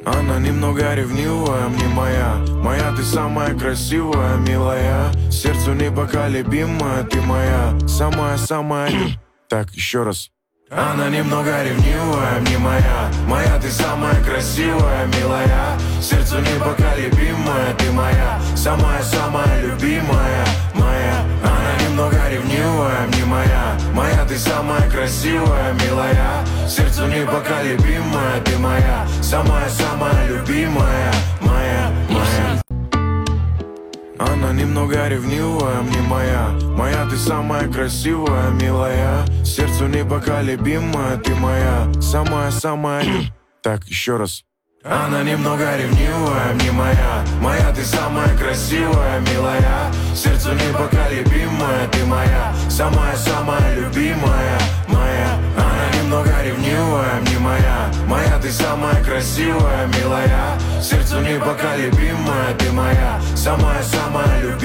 Она немного ревнивая, мне моя ты самая красивая, милая. Сердцу непоколебимая, ты моя самая-самая. Так, еще раз. Она немного ревнивая, мне моя ты самая красивая, милая. Сердцу непоколебимая, ты моя самая-самая любимая, моя. Она немного ревнивая, мне моя ты самая красивая, милая. Сердцу непоколебимая, ты моя самая-самая любимая, моя. Она немного ревнивая, мне моя ты самая красивая, милая. Сердцу непоколебимая, ты моя самая-самая. Так, еще раз. Она немного ревнивая, мне моя ты самая красивая, милая. Сердцу непоколебимая, ты моя самая-самая любимая, моя. Она немного ревнивая, мне моя ты самая красивая, милая. Сердцу непоколебимая, ты моя самая-самая любимая.